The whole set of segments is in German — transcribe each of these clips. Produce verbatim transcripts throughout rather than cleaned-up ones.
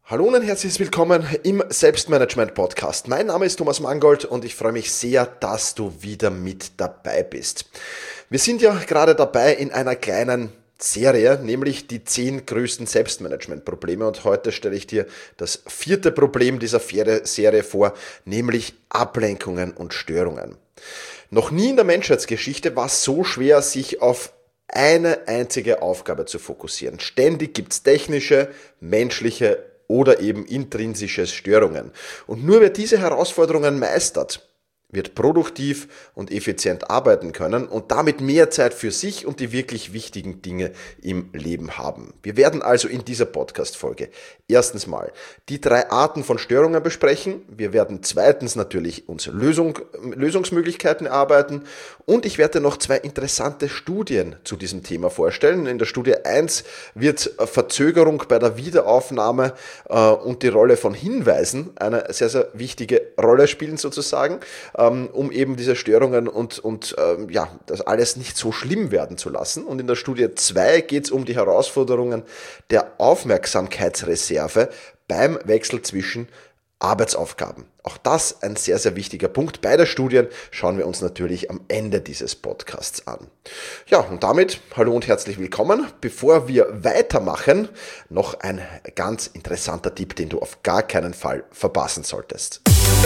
Hallo und herzlich willkommen im Selbstmanagement-Podcast. Mein Name ist Thomas Mangold und ich freue mich sehr, dass du wieder mit dabei bist. Wir sind ja gerade dabei in einer kleinen Serie, nämlich die zehn größten Selbstmanagement-Probleme, und heute stelle ich dir das vierte Problem dieser Serie vor, nämlich Ablenkungen und Störungen. Noch nie in der Menschheitsgeschichte war es so schwer, sich auf eine einzige Aufgabe zu fokussieren. Ständig gibt es technische, menschliche oder eben intrinsische Störungen. Und nur wer diese Herausforderungen meistert, wird produktiv und effizient arbeiten können und damit mehr Zeit für sich und die wirklich wichtigen Dinge im Leben haben. Wir werden also in dieser Podcast-Folge erstens mal die drei Arten von Störungen besprechen. Wir werden zweitens natürlich uns Lösung, Lösungsmöglichkeiten erarbeiten und ich werde noch zwei interessante Studien zu diesem Thema vorstellen. In der Studie eins wird Verzögerung bei der Wiederaufnahme äh, und die Rolle von Hinweisen eine sehr, sehr wichtige Rolle spielen sozusagen, um eben diese Störungen und, und ähm, ja, das alles nicht so schlimm werden zu lassen. Und in der Studie zwei geht es um die Herausforderungen der Aufmerksamkeitsreserve beim Wechsel zwischen Arbeitsaufgaben. Auch das ein sehr, sehr wichtiger Punkt. Beide Studien schauen wir uns natürlich am Ende dieses Podcasts an. Ja, und damit hallo und herzlich willkommen. Bevor wir weitermachen, noch ein ganz interessanter Tipp, den du auf gar keinen Fall verpassen solltest.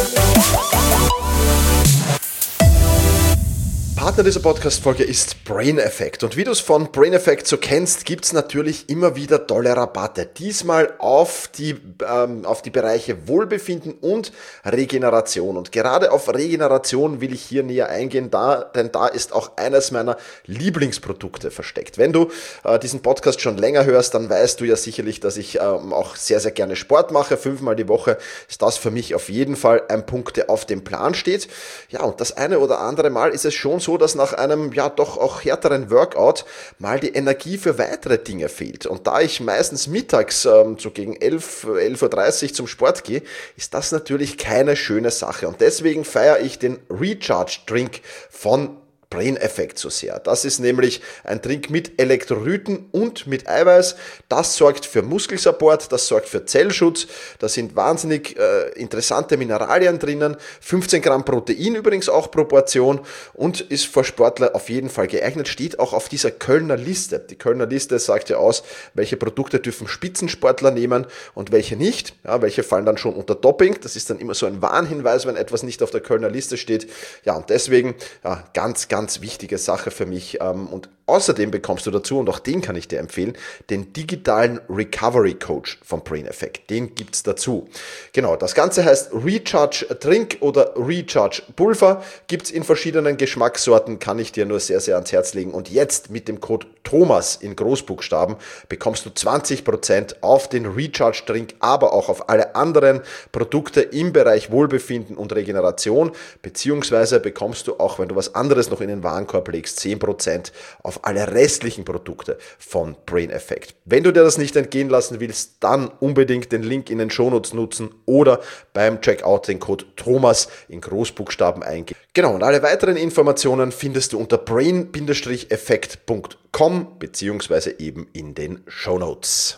Partner dieser Podcast-Folge ist Brain Effect. Und wie du es von Brain Effect so kennst, gibt es natürlich immer wieder tolle Rabatte. Diesmal auf die, ähm, auf die Bereiche Wohlbefinden und Regeneration. Und gerade auf Regeneration will ich hier näher eingehen, da, denn da ist auch eines meiner Lieblingsprodukte versteckt. Wenn du äh, diesen Podcast schon länger hörst, dann weißt du ja sicherlich, dass ich ähm, auch sehr, sehr gerne Sport mache. Fünfmal die Woche ist das für mich auf jeden Fall ein Punkt, der auf dem Plan steht. Ja, und das eine oder andere Mal ist es schon so, dass nach einem ja doch auch härteren Workout mal die Energie für weitere Dinge fehlt. Und da ich meistens mittags ähm, so gegen elf, elf Uhr dreißig zum Sport gehe, ist das natürlich keine schöne Sache. Und deswegen feiere ich den Recharge Drink von Brain Effect so sehr. Das ist nämlich ein Drink mit Elektrolyten und mit Eiweiß. Das sorgt für Muskelsupport, das sorgt für Zellschutz. Da sind wahnsinnig äh, interessante Mineralien drinnen. fünfzehn Gramm Protein übrigens auch pro Portion und ist für Sportler auf jeden Fall geeignet. Steht auch auf dieser Kölner Liste. Die Kölner Liste sagt ja aus, welche Produkte dürfen Spitzensportler nehmen und welche nicht. Ja, welche fallen dann schon unter Doping. Das ist dann immer so ein Warnhinweis, wenn etwas nicht auf der Kölner Liste steht. Ja, und deswegen ja, ganz, ganz Ganz wichtige Sache für mich, und außerdem bekommst du dazu, und auch den kann ich dir empfehlen, den digitalen Recovery Coach von Brain Effect. Den gibt's dazu. Genau, das Ganze heißt Recharge Drink oder Recharge Pulver. Gibt's in verschiedenen Geschmackssorten, kann ich dir nur sehr, sehr ans Herz legen. Und jetzt mit dem Code Thomas in Großbuchstaben bekommst du zwanzig Prozent auf den Recharge Drink, aber auch auf alle anderen Produkte im Bereich Wohlbefinden und Regeneration, beziehungsweise bekommst du auch, wenn du was anderes noch in den Warenkorb legst, zehn Prozent auf alle restlichen Produkte von Brain Effect. Wenn du dir das nicht entgehen lassen willst, dann unbedingt den Link in den Shownotes nutzen oder beim Checkout den Code Thomas in Großbuchstaben eingeben. Genau, und alle weiteren Informationen findest du unter brain effect punkt com beziehungsweise eben in den Shownotes.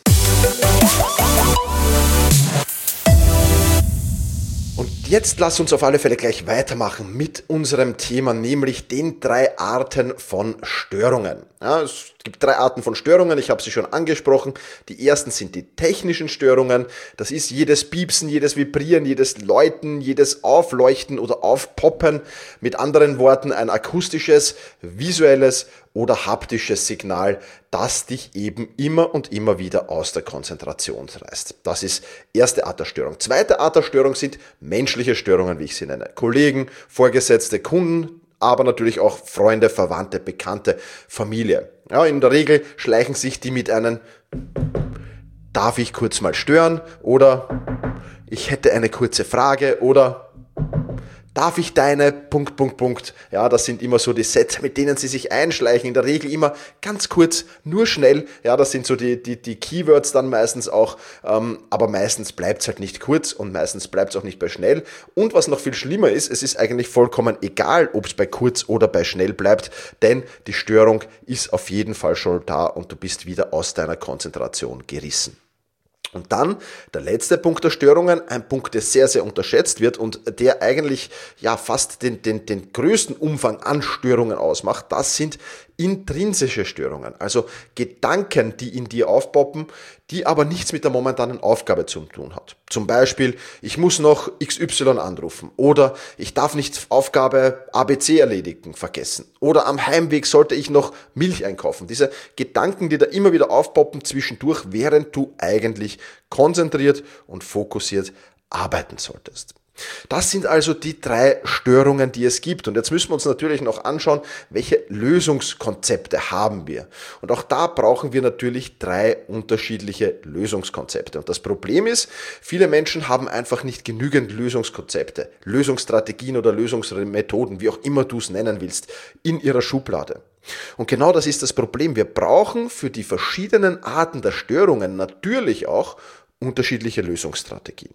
Und jetzt lass uns auf alle Fälle gleich weitermachen mit unserem Thema, nämlich den drei Arten von Störungen. Ja, es gibt drei Arten von Störungen, ich habe sie schon angesprochen. Die ersten sind die technischen Störungen. Das ist jedes Piepsen, jedes Vibrieren, jedes Läuten, jedes Aufleuchten oder Aufpoppen. Mit anderen Worten ein akustisches, visuelles oder haptisches Signal, das dich eben immer und immer wieder aus der Konzentration reißt. Das ist erste Art der Störung. Zweite Art der Störung sind menschliche Störungen, wie ich sie nenne. Kollegen, Vorgesetzte, Kunden, aber natürlich auch Freunde, Verwandte, Bekannte, Familie. Ja, in der Regel schleichen sich die mit einem "Darf ich kurz mal stören?" oder "Ich hätte eine kurze Frage" oder "Darf ich deine Punkt, Punkt, Punkt." Ja, das sind immer so die Sätze, mit denen sie sich einschleichen. In der Regel immer ganz kurz, nur schnell. Ja, das sind so die, die, die Keywords dann meistens auch. Ähm, aber meistens bleibt es halt nicht kurz und meistens bleibt es auch nicht bei schnell. Und was noch viel schlimmer ist, es ist eigentlich vollkommen egal, ob es bei kurz oder bei schnell bleibt, denn die Störung ist auf jeden Fall schon da und du bist wieder aus deiner Konzentration gerissen. Und dann der letzte Punkt der Störungen, ein Punkt, der sehr, sehr unterschätzt wird und der eigentlich ja fast den, den, den größten Umfang an Störungen ausmacht, das sind intrinsische Störungen, also Gedanken, die in dir aufpoppen, die aber nichts mit der momentanen Aufgabe zu tun hat. Zum Beispiel, ich muss noch X Y anrufen oder ich darf nicht Aufgabe A B C erledigen, vergessen oder am Heimweg sollte ich noch Milch einkaufen. Diese Gedanken, die da immer wieder aufpoppen zwischendurch, während du eigentlich konzentriert und fokussiert arbeiten solltest. Das sind also die drei Störungen, die es gibt. Und jetzt müssen wir uns natürlich noch anschauen, welche Lösungskonzepte haben wir. Und auch da brauchen wir natürlich drei unterschiedliche Lösungskonzepte. Und das Problem ist, viele Menschen haben einfach nicht genügend Lösungskonzepte, Lösungsstrategien oder Lösungsmethoden, wie auch immer du es nennen willst, in ihrer Schublade. Und genau das ist das Problem. Wir brauchen für die verschiedenen Arten der Störungen natürlich auch unterschiedliche Lösungsstrategien.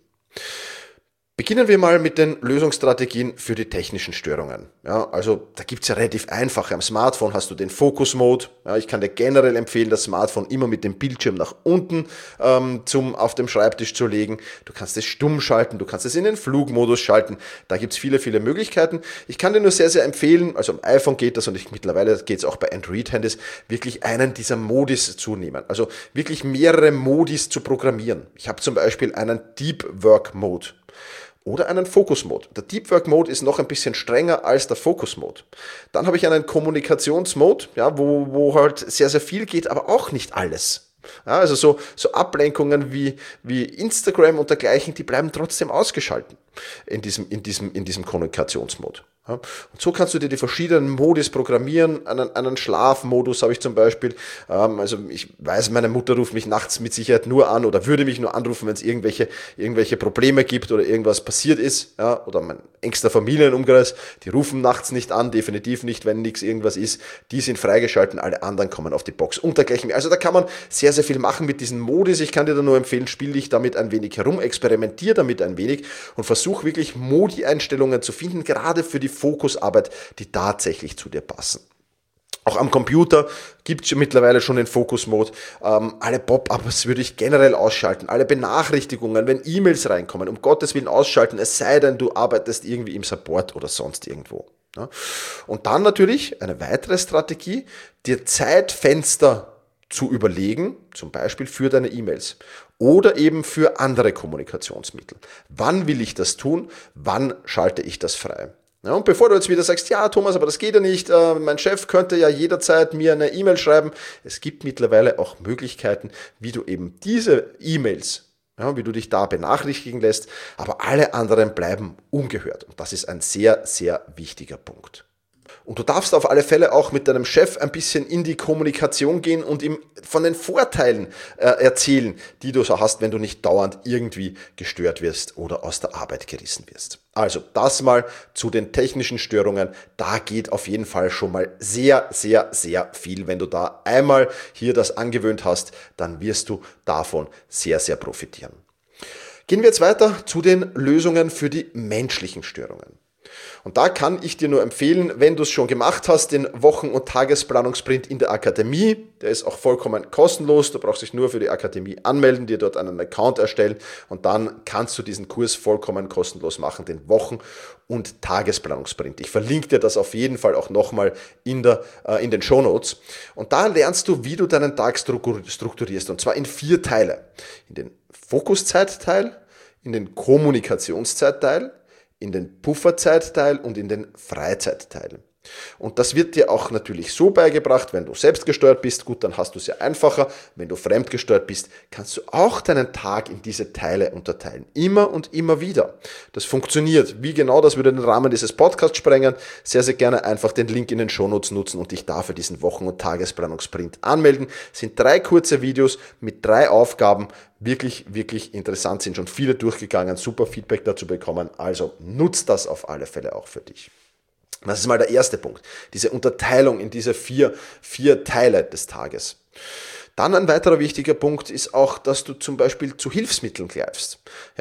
Beginnen wir mal mit den Lösungsstrategien für die technischen Störungen. Ja, also da gibt's ja relativ einfache. Am Smartphone hast du den Focus-Mode. Ja, ich kann dir generell empfehlen, das Smartphone immer mit dem Bildschirm nach unten ähm, zum auf dem Schreibtisch zu legen. Du kannst es stumm schalten, du kannst es in den Flugmodus schalten. Da gibt's viele, viele Möglichkeiten. Ich kann dir nur sehr, sehr empfehlen, also am iPhone geht das und ich, mittlerweile geht's auch bei Android-Handys, wirklich einen dieser Modis zu nehmen. Also wirklich mehrere Modis zu programmieren. Ich habe zum Beispiel einen Deep Work Mode. Oder einen Focus Mode. Der Deep Work Mode ist noch ein bisschen strenger als der Focus Mode. Dann habe ich einen Kommunikationsmode, ja, wo, wo halt sehr, sehr viel geht, aber auch nicht alles. Ja, also so, so Ablenkungen wie, wie Instagram und dergleichen, die bleiben trotzdem ausgeschalten in diesem, in diesem, in diesem Kommunikationsmode. Ja, und so kannst du dir die verschiedenen Modis programmieren. Einen, einen Schlafmodus habe ich zum Beispiel. Ähm, also ich weiß, meine Mutter ruft mich nachts mit Sicherheit nur an oder würde mich nur anrufen, wenn es irgendwelche, irgendwelche Probleme gibt oder irgendwas passiert ist. Ja, oder mein engster Familienumkreis, die rufen nachts nicht an, definitiv nicht, wenn nichts irgendwas ist. Die sind freigeschalten, alle anderen kommen auf die Box und dergleichen mehr. Also da kann man sehr, sehr viel machen mit diesen Modis. Ich kann dir da nur empfehlen, spiel dich damit ein wenig herum, experimentier damit ein wenig und versuch wirklich Modi-Einstellungen zu finden, gerade für die Fokusarbeit, die tatsächlich zu dir passen. Auch am Computer gibt es mittlerweile schon den Focus-Mode. Ähm, alle Pop-ups würde ich generell ausschalten. Alle Benachrichtigungen, wenn E-Mails reinkommen, um Gottes Willen ausschalten, es sei denn, du arbeitest irgendwie im Support oder sonst irgendwo. Ja? Und dann natürlich eine weitere Strategie, dir Zeitfenster zu überlegen, zum Beispiel für deine E-Mails oder eben für andere Kommunikationsmittel. Wann will ich das tun? Wann schalte ich das frei? Ja, und bevor du jetzt wieder sagst, ja Thomas, aber das geht ja nicht, äh, mein Chef könnte ja jederzeit mir eine E-Mail schreiben. Es gibt mittlerweile auch Möglichkeiten, wie du eben diese E-Mails, ja, wie du dich da benachrichtigen lässt, aber alle anderen bleiben ungehört. Und das ist ein sehr, sehr wichtiger Punkt. Und du darfst auf alle Fälle auch mit deinem Chef ein bisschen in die Kommunikation gehen und ihm von den Vorteilen äh, erzählen, die du so hast, wenn du nicht dauernd irgendwie gestört wirst oder aus der Arbeit gerissen wirst. Also das mal zu den technischen Störungen. Da geht auf jeden Fall schon mal sehr, sehr, sehr viel. Wenn du da einmal hier das angewöhnt hast, dann wirst du davon sehr, sehr profitieren. Gehen wir jetzt weiter zu den Lösungen für die menschlichen Störungen. Und da kann ich dir nur empfehlen, wenn du es schon gemacht hast, den Wochen- und Tagesplanungssprint in der Akademie. Der ist auch vollkommen kostenlos. Du brauchst dich nur für die Akademie anmelden, dir dort einen Account erstellen und dann kannst du diesen Kurs vollkommen kostenlos machen, den Wochen- und Tagesplanungssprint. Ich verlinke dir das auf jeden Fall auch nochmal in, der, äh, in den Shownotes. Und da lernst du, wie du deinen Tag strukturierst, und zwar in vier Teile. In den Fokuszeitteil, in den Kommunikationszeitteil, in den Pufferzeitteil und in den Freizeitteil. Und das wird dir auch natürlich so beigebracht, wenn du selbstgesteuert bist, gut, dann hast du es ja einfacher. Wenn du fremdgesteuert bist, kannst du auch deinen Tag in diese Teile unterteilen. Immer und immer wieder. Das funktioniert. Wie genau, das würde den Rahmen dieses Podcasts sprengen. Sehr, sehr gerne einfach den Link in den Shownotes nutzen und dich dafür diesen Wochen- und Tagesplanungssprint anmelden. Es sind drei kurze Videos mit drei Aufgaben. Wirklich, wirklich interessant, sind schon viele durchgegangen. Super Feedback dazu bekommen. Also nutzt das auf alle Fälle auch für dich. Das ist mal der erste Punkt, diese Unterteilung in diese vier, vier Teile des Tages. Dann ein weiterer wichtiger Punkt ist auch, dass du zum Beispiel zu Hilfsmitteln greifst. Ja,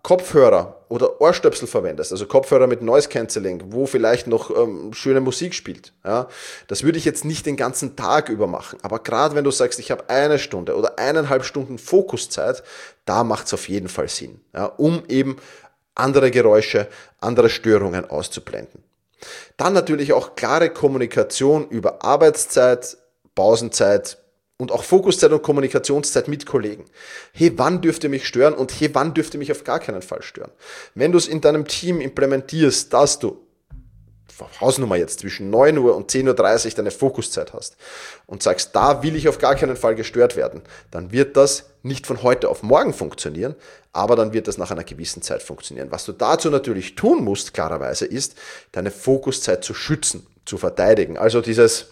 Kopfhörer oder Ohrstöpsel verwendest, also Kopfhörer mit Noise Cancelling, wo vielleicht noch ähm, schöne Musik spielt, ja, das würde ich jetzt nicht den ganzen Tag über machen, aber gerade wenn du sagst, ich habe eine Stunde oder eineinhalb Stunden Fokuszeit, da macht es auf jeden Fall Sinn, ja, um eben andere Geräusche, andere Störungen auszublenden. Dann natürlich auch klare Kommunikation über Arbeitszeit, Pausenzeit, und auch Fokuszeit und Kommunikationszeit mit Kollegen. Hey, wann dürft ihr mich stören und hey, wann dürft ihr mich auf gar keinen Fall stören? Wenn du es in deinem Team implementierst, dass du, Hausnummer jetzt, zwischen neun Uhr und zehn Uhr dreißig deine Fokuszeit hast und sagst, da will ich auf gar keinen Fall gestört werden, dann wird das nicht von heute auf morgen funktionieren, aber dann wird das nach einer gewissen Zeit funktionieren. Was du dazu natürlich tun musst, klarerweise, ist, deine Fokuszeit zu schützen, zu verteidigen. Also dieses,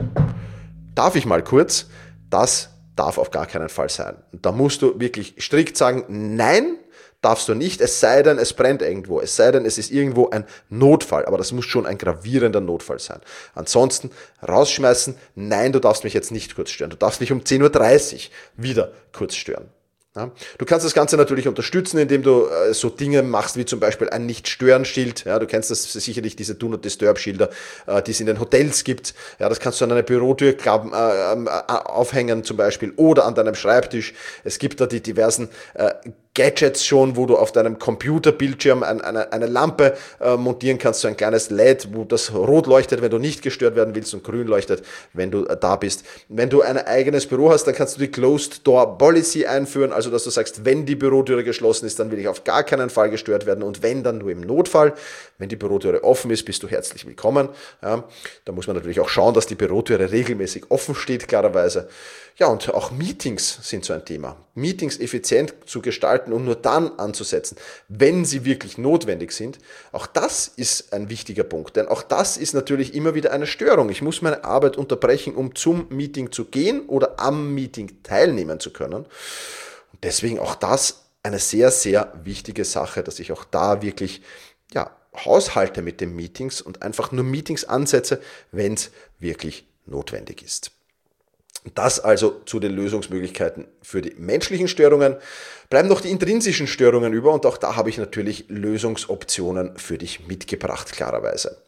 darf ich mal kurz, das darf auf gar keinen Fall sein. Und da musst du wirklich strikt sagen, nein, darfst du nicht, es sei denn, es brennt irgendwo, es sei denn, es ist irgendwo ein Notfall, aber das muss schon ein gravierender Notfall sein. Ansonsten rausschmeißen, nein, du darfst mich jetzt nicht kurz stören, du darfst mich um zehn Uhr dreißig wieder kurz stören. Ja, du kannst das Ganze natürlich unterstützen, indem du äh, so Dinge machst, wie zum Beispiel ein Nicht-Stören-Schild. Ja, du kennst das sicherlich, diese Do-Not-Disturb-Schilder, äh, die es in den Hotels gibt. Ja, das kannst du an einer Bürotür klappen, äh, äh, aufhängen zum Beispiel oder an deinem Schreibtisch. Es gibt da die diversen äh, Gadgets schon, wo du auf deinem Computerbildschirm ein, eine, eine Lampe äh, montieren kannst, so ein kleines L E D, wo das rot leuchtet, wenn du nicht gestört werden willst und grün leuchtet, wenn du äh, da bist. Wenn du ein eigenes Büro hast, dann kannst du die Closed Door Policy einführen, also dass du sagst, wenn die Bürotüre geschlossen ist, dann will ich auf gar keinen Fall gestört werden und wenn, dann nur im Notfall. Wenn die Bürotüre offen ist, bist du herzlich willkommen. Ja, da muss man natürlich auch schauen, dass die Bürotüre regelmäßig offen steht, klarerweise. Ja, und auch Meetings sind so ein Thema. Meetings effizient zu gestalten und nur dann anzusetzen, wenn sie wirklich notwendig sind. Auch das ist ein wichtiger Punkt, denn auch das ist natürlich immer wieder eine Störung. Ich muss meine Arbeit unterbrechen, um zum Meeting zu gehen oder am Meeting teilnehmen zu können. Und deswegen auch das eine sehr, sehr wichtige Sache, dass ich auch da wirklich, ja, haushalte mit den Meetings und einfach nur Meetings ansetze, wenn es wirklich notwendig ist. Das also zu den Lösungsmöglichkeiten für die menschlichen Störungen. Bleiben noch die intrinsischen Störungen über und auch da habe ich natürlich Lösungsoptionen für dich mitgebracht, klarerweise.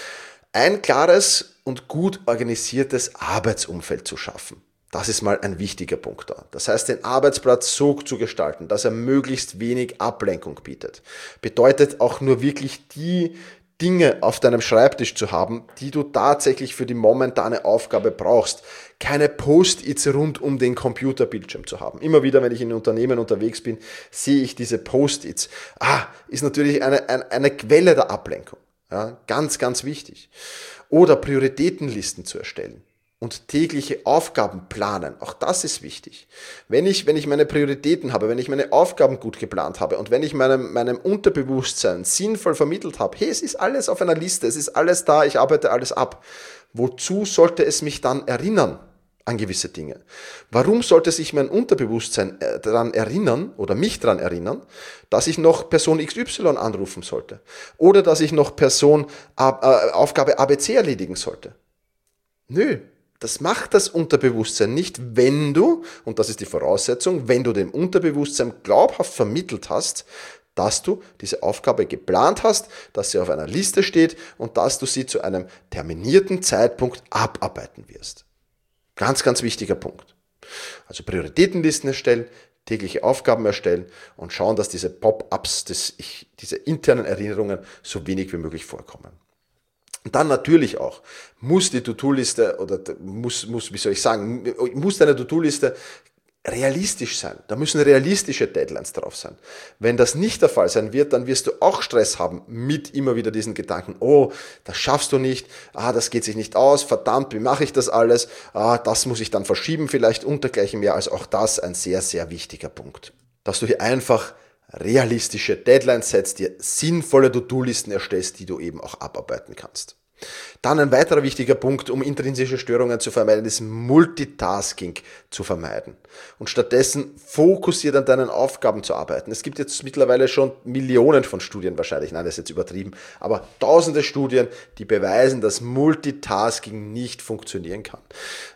Ein klares und gut organisiertes Arbeitsumfeld zu schaffen. Das ist mal ein wichtiger Punkt da. Das heißt, den Arbeitsplatz so zu gestalten, dass er möglichst wenig Ablenkung bietet. Bedeutet auch nur wirklich die Dinge auf deinem Schreibtisch zu haben, die du tatsächlich für die momentane Aufgabe brauchst. Keine Post-its rund um den Computerbildschirm zu haben. Immer wieder, wenn ich in Unternehmen unterwegs bin, sehe ich diese Post-its. Ah, ist natürlich eine, eine, eine Quelle der Ablenkung. Ja, ganz, ganz wichtig. Oder Prioritätenlisten zu erstellen. Und tägliche Aufgaben planen. Auch das ist wichtig. Wenn ich, wenn ich meine Prioritäten habe, wenn ich meine Aufgaben gut geplant habe und wenn ich meinem, meinem Unterbewusstsein sinnvoll vermittelt habe, hey, es ist alles auf einer Liste, es ist alles da, ich arbeite alles ab. Wozu sollte es mich dann erinnern an gewisse Dinge? Warum sollte sich mein Unterbewusstsein daran erinnern oder mich daran erinnern, dass ich noch Person X Y anrufen sollte? Oder dass ich noch Person äh, Aufgabe A B C erledigen sollte? Nö. Das macht das Unterbewusstsein nicht, wenn du, und das ist die Voraussetzung, wenn du dem Unterbewusstsein glaubhaft vermittelt hast, dass du diese Aufgabe geplant hast, dass sie auf einer Liste steht und dass du sie zu einem terminierten Zeitpunkt abarbeiten wirst. Ganz, ganz wichtiger Punkt. Also Prioritätenlisten erstellen, tägliche Aufgaben erstellen und schauen, dass diese Pop-ups, diese internen Erinnerungen so wenig wie möglich vorkommen. Und dann natürlich auch, muss die To-Do-Liste oder muss, muss, wie soll ich sagen, muss deine To-Do-Liste realistisch sein. Da müssen realistische Deadlines drauf sein. Wenn das nicht der Fall sein wird, dann wirst du auch Stress haben mit immer wieder diesen Gedanken, oh, das schaffst du nicht, ah, das geht sich nicht aus, verdammt, wie mache ich das alles, ah, das muss ich dann verschieben vielleicht und dergleichen mehr. Also auch das ein sehr, sehr wichtiger Punkt. Dass du hier einfach realistische Deadlines setzt, dir sinnvolle To-Do-Listen erstellst, die du eben auch abarbeiten kannst. Dann ein weiterer wichtiger Punkt, um intrinsische Störungen zu vermeiden, ist Multitasking zu vermeiden und stattdessen fokussiert an deinen Aufgaben zu arbeiten. Es gibt jetzt mittlerweile schon Millionen von Studien wahrscheinlich, nein, das ist jetzt übertrieben, aber tausende Studien, die beweisen, dass Multitasking nicht funktionieren kann.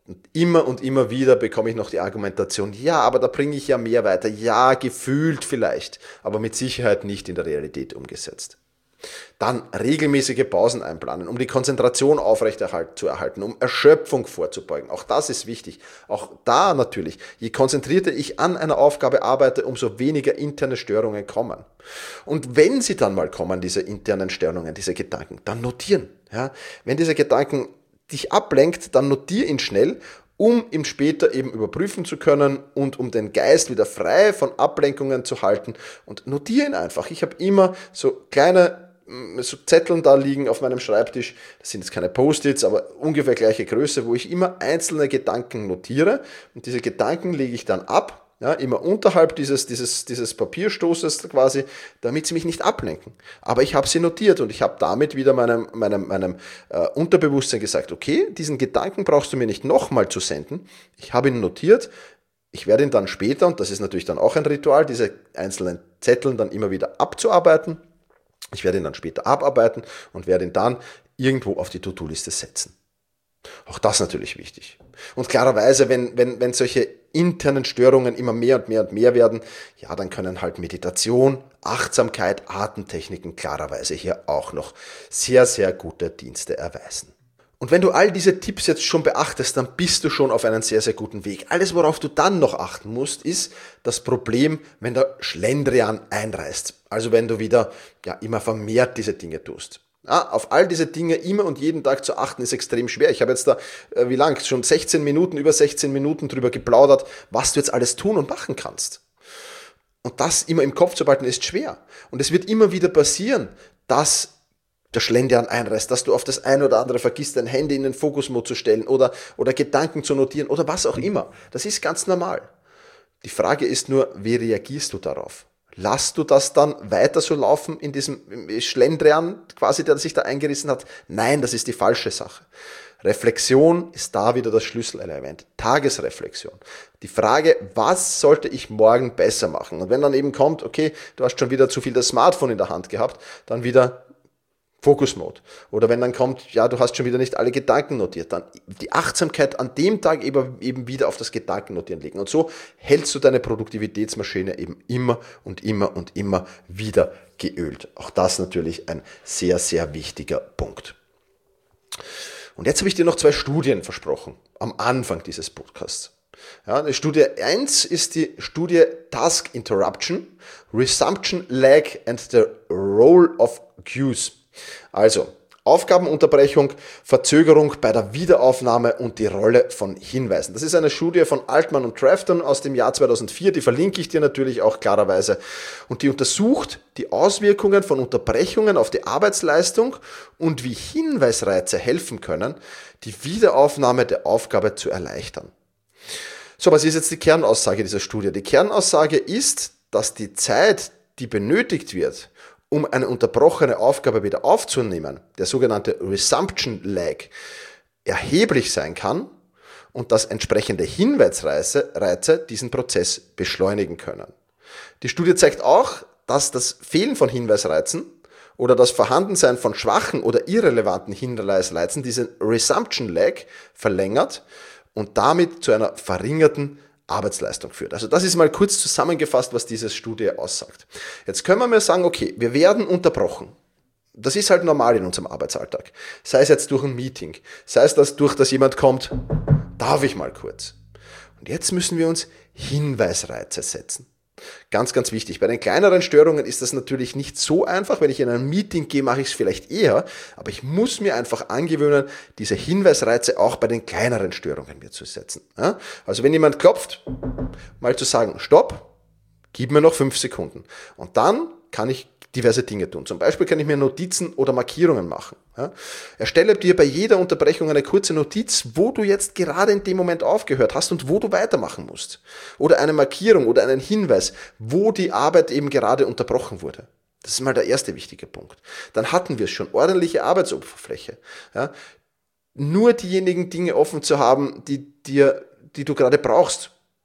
Und immer und immer wieder bekomme ich noch die Argumentation, ja, aber da bringe ich ja mehr weiter. Ja, gefühlt vielleicht, aber mit Sicherheit nicht in der Realität umgesetzt. Dann regelmäßige Pausen einplanen, um die Konzentration aufrechterhalten, um Erschöpfung vorzubeugen. Auch das ist wichtig. Auch da natürlich, je konzentrierter ich an einer Aufgabe arbeite, umso weniger interne Störungen kommen. Und wenn sie dann mal kommen, diese internen Störungen, diese Gedanken, dann notieren. Ja? Wenn diese Gedanken dich ablenkt, dann notier ihn schnell, um ihn später eben überprüfen zu können und um den Geist wieder frei von Ablenkungen zu halten. Und notier ihn einfach. Ich habe immer so kleine so Zetteln da liegen auf meinem Schreibtisch, das sind jetzt keine Post-its, aber ungefähr gleiche Größe, wo ich immer einzelne Gedanken notiere und diese Gedanken lege ich dann ab, ja, immer unterhalb dieses, dieses, dieses Papierstoßes quasi, damit sie mich nicht ablenken. Aber ich habe sie notiert und ich habe damit wieder meinem, meinem, meinem äh, Unterbewusstsein gesagt, okay, diesen Gedanken brauchst du mir nicht nochmal zu senden, ich habe ihn notiert, ich werde ihn dann später, und das ist natürlich dann auch ein Ritual, diese einzelnen Zetteln dann immer wieder abzuarbeiten. Ich werde ihn dann später abarbeiten und werde ihn dann irgendwo auf die To-Do-Liste setzen. Auch das natürlich wichtig. Und klarerweise, wenn, wenn, wenn solche internen Störungen immer mehr und mehr und mehr werden, ja, dann können halt Meditation, Achtsamkeit, Atemtechniken klarerweise hier auch noch sehr, sehr gute Dienste erweisen. Und wenn du all diese Tipps jetzt schon beachtest, dann bist du schon auf einem sehr, sehr guten Weg. Alles, worauf du dann noch achten musst, ist das Problem, wenn der Schlendrian einreißt. Also wenn du wieder ja, immer vermehrt diese Dinge tust. Ja, auf all diese Dinge immer und jeden Tag zu achten, ist extrem schwer. Ich habe jetzt da, äh, wie lang, schon sechzehn Minuten, über sechzehn Minuten drüber geplaudert, was du jetzt alles tun und machen kannst. Und das immer im Kopf zu behalten, ist schwer. Und es wird immer wieder passieren, dass der Schlendrian einreißt, dass du auf das eine oder andere vergisst, dein Handy in den Fokusmodus zu stellen oder, oder Gedanken zu notieren oder was auch immer. Das ist ganz normal. Die Frage ist nur, wie reagierst du darauf? Lass du das dann weiter so laufen in diesem Schlendrian, quasi, der sich da eingerissen hat? Nein, das ist die falsche Sache. Reflexion ist da wieder das Schlüsselelement. Tagesreflexion. Die Frage, was sollte ich morgen besser machen? Und wenn dann eben kommt, okay, du hast schon wieder zu viel das Smartphone in der Hand gehabt, dann wieder Fokus-Mode. Oder wenn dann kommt, ja, du hast schon wieder nicht alle Gedanken notiert, dann die Achtsamkeit an dem Tag eben, eben wieder auf das Gedankennotieren legen. Und so hältst du deine Produktivitätsmaschine eben immer und immer und immer wieder geölt. Auch das natürlich ein sehr, sehr wichtiger Punkt. Und jetzt habe ich dir noch zwei Studien versprochen, am Anfang dieses Podcasts. Ja, die Studie eins ist die Studie Task Interruption, Resumption Lag and the Role of Cues. Also, Aufgabenunterbrechung, Verzögerung bei der Wiederaufnahme und die Rolle von Hinweisen. Das ist eine Studie von Altman und Trafton aus dem Jahr zweitausendvier, die verlinke ich dir natürlich auch klarerweise. Und die untersucht die Auswirkungen von Unterbrechungen auf die Arbeitsleistung und wie Hinweisreize helfen können, die Wiederaufnahme der Aufgabe zu erleichtern. So, was ist jetzt die Kernaussage dieser Studie? Die Kernaussage ist, dass die Zeit, die benötigt wird, um eine unterbrochene Aufgabe wieder aufzunehmen, der sogenannte Resumption Lag, erheblich sein kann und dass entsprechende Hinweisreize Reize diesen Prozess beschleunigen können. Die Studie zeigt auch, dass das Fehlen von Hinweisreizen oder das Vorhandensein von schwachen oder irrelevanten Hinweisreizen diesen Resumption Lag verlängert und damit zu einer verringerten Arbeitsleistung führt. Also das ist mal kurz zusammengefasst, was diese Studie aussagt. Jetzt können wir mal sagen, okay, wir werden unterbrochen. Das ist halt normal in unserem Arbeitsalltag. Sei es jetzt durch ein Meeting, sei es das durch, dass jemand kommt, darf ich mal kurz. Und jetzt müssen wir uns Hinweisreize setzen. Ganz, ganz wichtig. Bei den kleineren Störungen ist das natürlich nicht so einfach. Wenn ich in ein Meeting gehe, mache ich es vielleicht eher. Aber ich muss mir einfach angewöhnen, diese Hinweisreize auch bei den kleineren Störungen mir zu setzen. Ja? Also wenn jemand klopft, mal zu sagen, stopp, gib mir noch fünf Sekunden. Und dann kann ich diverse Dinge tun. Zum Beispiel kann ich mir Notizen oder Markierungen machen. Ja? Erstelle dir bei jeder Unterbrechung eine kurze Notiz, wo du jetzt gerade in dem Moment aufgehört hast und wo du weitermachen musst. Oder eine Markierung oder einen Hinweis, wo die Arbeit eben gerade unterbrochen wurde. Das ist mal der erste wichtige Punkt. Dann hatten wir es schon, ordentliche Arbeitsoberfläche. Ja? Nur diejenigen Dinge offen zu haben, die, dir, die du gerade brauchst.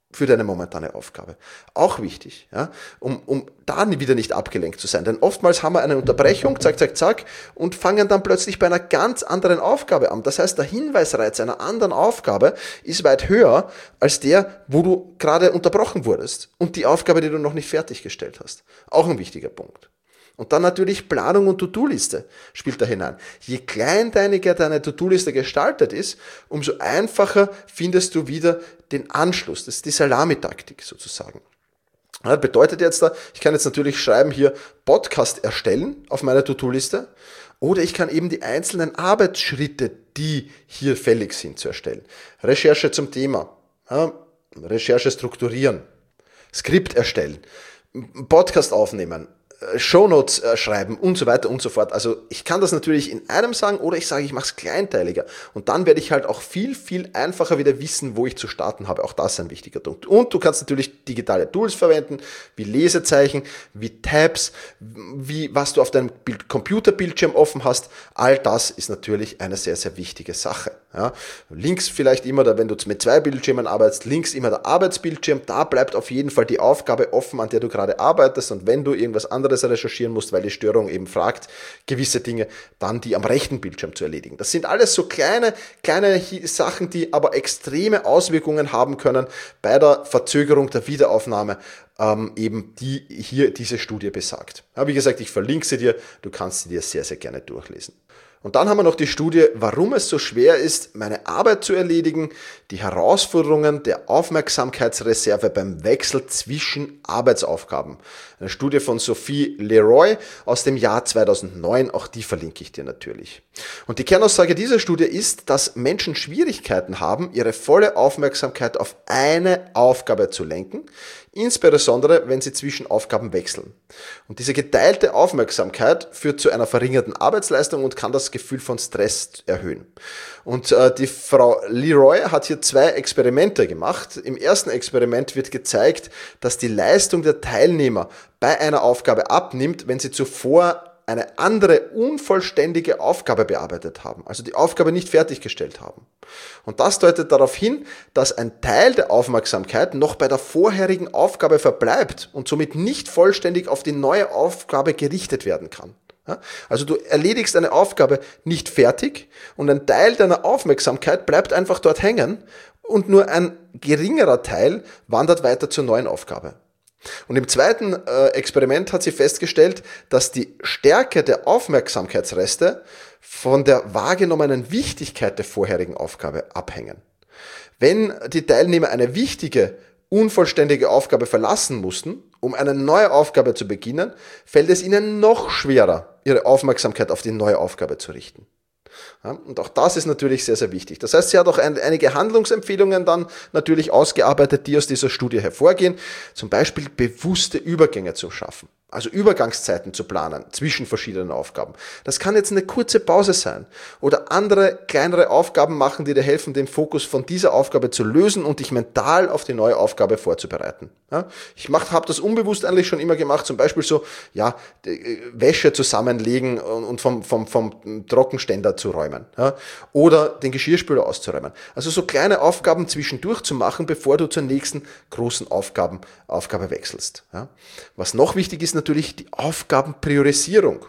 für deine momentane Aufgabe. Auch wichtig, ja, um, um da wieder nicht abgelenkt zu sein. Denn oftmals haben wir eine Unterbrechung, zack, zack, zack, und fangen dann plötzlich bei einer ganz anderen Aufgabe an. Das heißt, der Hinweisreiz einer anderen Aufgabe ist weit höher als der, wo du gerade unterbrochen wurdest und die Aufgabe, die du noch nicht fertiggestellt hast. Auch ein wichtiger Punkt. Und dann natürlich Planung und To-Do-Liste spielt da hinein. Je kleinteiliger deine To-Do-Liste gestaltet ist, umso einfacher findest du wieder den Anschluss. Das ist die Salamitaktik sozusagen. Das bedeutet jetzt da, ich kann jetzt natürlich schreiben hier Podcast erstellen auf meiner To-Do-Liste oder ich kann eben die einzelnen Arbeitsschritte, die hier fällig sind, zu erstellen. Recherche zum Thema, ja, Recherche strukturieren, Skript erstellen, Podcast aufnehmen, Shownotes schreiben und so weiter und so fort. Also ich kann das natürlich in einem sagen oder ich sage, ich mache es kleinteiliger. Und dann werde ich halt auch viel, viel einfacher wieder wissen, wo ich zu starten habe. Auch das ist ein wichtiger Punkt. Und du kannst natürlich digitale Tools verwenden, wie Lesezeichen, wie Tabs, wie was du auf deinem Bild- Computerbildschirm offen hast. All das ist natürlich eine sehr, sehr wichtige Sache. Ja, links vielleicht immer, da, wenn du mit zwei Bildschirmen arbeitest, links immer der Arbeitsbildschirm. Da bleibt auf jeden Fall die Aufgabe offen, an der du gerade arbeitest. Und wenn du irgendwas anderes recherchieren musst, weil die Störung eben fragt, gewisse Dinge, dann die am rechten Bildschirm zu erledigen. Das sind alles so kleine, kleine Sachen, die aber extreme Auswirkungen haben können bei der Verzögerung der Wiederaufnahme, ähm, eben die hier diese Studie besagt. Ja, wie gesagt, ich verlinke sie dir, du kannst sie dir sehr, sehr gerne durchlesen. Und dann haben wir noch die Studie, warum es so schwer ist, meine Arbeit zu erledigen, die Herausforderungen der Aufmerksamkeitsreserve beim Wechsel zwischen Arbeitsaufgaben. Eine Studie von Sophie Leroy aus dem Jahr zweitausendneun, auch die verlinke ich dir natürlich. Und die Kernaussage dieser Studie ist, dass Menschen Schwierigkeiten haben, ihre volle Aufmerksamkeit auf eine Aufgabe zu lenken, insbesondere wenn sie zwischen Aufgaben wechseln. Und diese geteilte Aufmerksamkeit führt zu einer verringerten Arbeitsleistung und kann das Gefühl von Stress erhöhen. Und äh, die Frau Leroy hat hier zwei Experimente gemacht. Im ersten Experiment wird gezeigt, dass die Leistung der Teilnehmer bei einer Aufgabe abnimmt, wenn sie zuvor eine andere unvollständige Aufgabe bearbeitet haben, also die Aufgabe nicht fertiggestellt haben. Und das deutet darauf hin, dass ein Teil der Aufmerksamkeit noch bei der vorherigen Aufgabe verbleibt und somit nicht vollständig auf die neue Aufgabe gerichtet werden kann. Also du erledigst eine Aufgabe nicht fertig und ein Teil deiner Aufmerksamkeit bleibt einfach dort hängen und nur ein geringerer Teil wandert weiter zur neuen Aufgabe. Und im zweiten äh, Experiment hat sie festgestellt, dass die Stärke der Aufmerksamkeitsreste von der wahrgenommenen Wichtigkeit der vorherigen Aufgabe abhängen. Wenn die Teilnehmer eine wichtige, unvollständige Aufgabe verlassen mussten, um eine neue Aufgabe zu beginnen, fällt es ihnen noch schwerer, ihre Aufmerksamkeit auf die neue Aufgabe zu richten. Ja, und auch das ist natürlich sehr, sehr wichtig. Das heißt, sie hat auch ein, einige Handlungsempfehlungen dann natürlich ausgearbeitet, die aus dieser Studie hervorgehen. Zum Beispiel bewusste Übergänge zu schaffen. Also Übergangszeiten zu planen zwischen verschiedenen Aufgaben. Das kann jetzt eine kurze Pause sein oder andere kleinere Aufgaben machen, die dir helfen, den Fokus von dieser Aufgabe zu lösen und dich mental auf die neue Aufgabe vorzubereiten. Ja, ich habe das unbewusst eigentlich schon immer gemacht, zum Beispiel so, ja, Wäsche zusammenlegen und vom, vom, vom Trockenständer zu räumen, ja, oder den Geschirrspüler auszuräumen. Also so kleine Aufgaben zwischendurch zu machen, bevor du zur nächsten großen Aufgaben, Aufgabe wechselst. Ja. Was noch wichtig ist, natürlich die Aufgabenpriorisierung.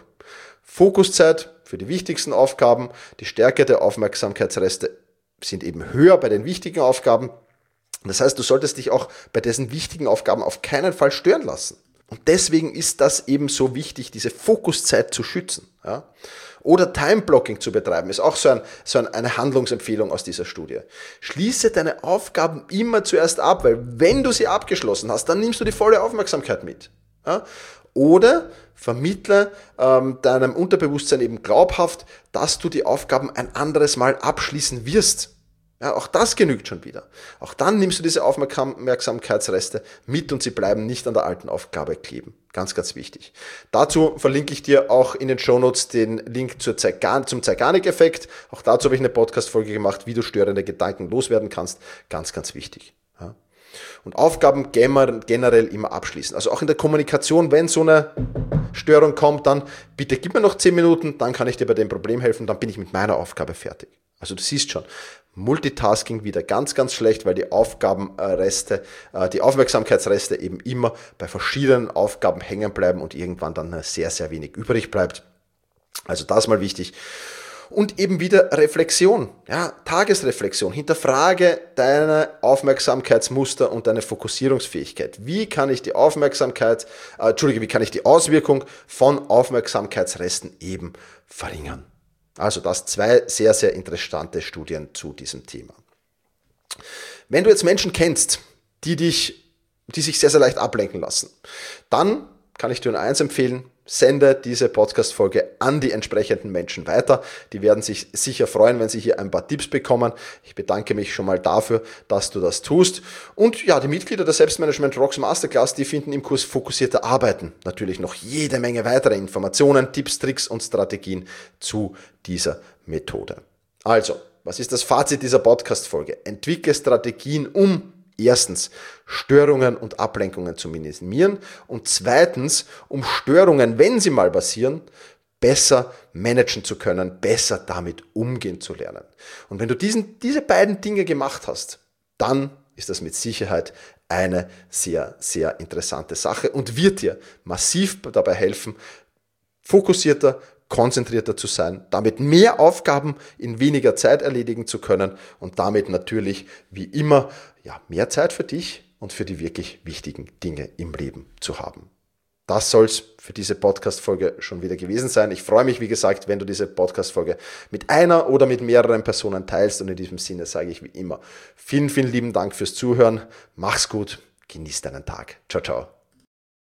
Fokuszeit für die wichtigsten Aufgaben, die Stärke der Aufmerksamkeitsreste sind eben höher bei den wichtigen Aufgaben. Das heißt, du solltest dich auch bei diesen wichtigen Aufgaben auf keinen Fall stören lassen. Und deswegen ist das eben so wichtig, diese Fokuszeit zu schützen. Ja? Oder Time-Blocking zu betreiben, ist auch so, ein, so ein, eine Handlungsempfehlung aus dieser Studie. Schließe deine Aufgaben immer zuerst ab, weil wenn du sie abgeschlossen hast, dann nimmst du die volle Aufmerksamkeit mit. Ja? Oder vermittle ähm, deinem Unterbewusstsein eben glaubhaft, dass du die Aufgaben ein anderes Mal abschließen wirst. Ja, auch das genügt schon wieder. Auch dann nimmst du diese Aufmerksamkeitsreste mit und sie bleiben nicht an der alten Aufgabe kleben. Ganz, ganz wichtig. Dazu verlinke ich dir auch in den Shownotes den Link zur Zeigarnik, zum Zeigarnik-Effekt. Auch dazu habe ich eine Podcast-Folge gemacht, wie du störende Gedanken loswerden kannst. Ganz, ganz wichtig. Ja. Und Aufgaben generell immer abschließen. Also auch in der Kommunikation, wenn so eine Störung kommt, dann bitte gib mir noch zehn Minuten, dann kann ich dir bei dem Problem helfen, dann bin ich mit meiner Aufgabe fertig. Also du siehst schon, Multitasking wieder ganz, ganz schlecht, weil die Aufgabenreste, die Aufmerksamkeitsreste eben immer bei verschiedenen Aufgaben hängen bleiben und irgendwann dann sehr, sehr wenig übrig bleibt. Also das mal wichtig. Und eben wieder Reflexion, ja, Tagesreflexion. Hinterfrage deine Aufmerksamkeitsmuster und deine Fokussierungsfähigkeit. Wie kann ich die Aufmerksamkeit, äh, Entschuldige, wie kann ich die Auswirkung von Aufmerksamkeitsresten eben verringern? Also das zwei sehr, sehr interessante Studien zu diesem Thema. Wenn du jetzt Menschen kennst, die dich, die sich sehr, sehr leicht ablenken lassen, dann kann ich dir nur eins empfehlen: Sende diese Podcast-Folge an die entsprechenden Menschen weiter. Die werden sich sicher freuen, wenn sie hier ein paar Tipps bekommen. Ich bedanke mich schon mal dafür, dass du das tust. Und ja, die Mitglieder der Selbstmanagement Rocks Masterclass, die finden im Kurs Fokussierter Arbeiten natürlich noch jede Menge weitere Informationen, Tipps, Tricks und Strategien zu dieser Methode. Also, was ist das Fazit dieser Podcast-Folge? Entwickle Strategien, um erstens Störungen und Ablenkungen zu minimieren und zweitens, um Störungen, wenn sie mal passieren, besser managen zu können, besser damit umgehen zu lernen. Und wenn du diesen, diese beiden Dinge gemacht hast, dann ist das mit Sicherheit eine sehr, sehr interessante Sache und wird dir massiv dabei helfen, fokussierter, konzentrierter zu sein, damit mehr Aufgaben in weniger Zeit erledigen zu können und damit natürlich wie immer ja, mehr Zeit für dich und für die wirklich wichtigen Dinge im Leben zu haben. Das soll es für diese Podcast-Folge schon wieder gewesen sein. Ich freue mich, wie gesagt, wenn du diese Podcast-Folge mit einer oder mit mehreren Personen teilst und in diesem Sinne sage ich wie immer vielen, vielen lieben Dank fürs Zuhören. Mach's gut, genieß deinen Tag. Ciao, ciao.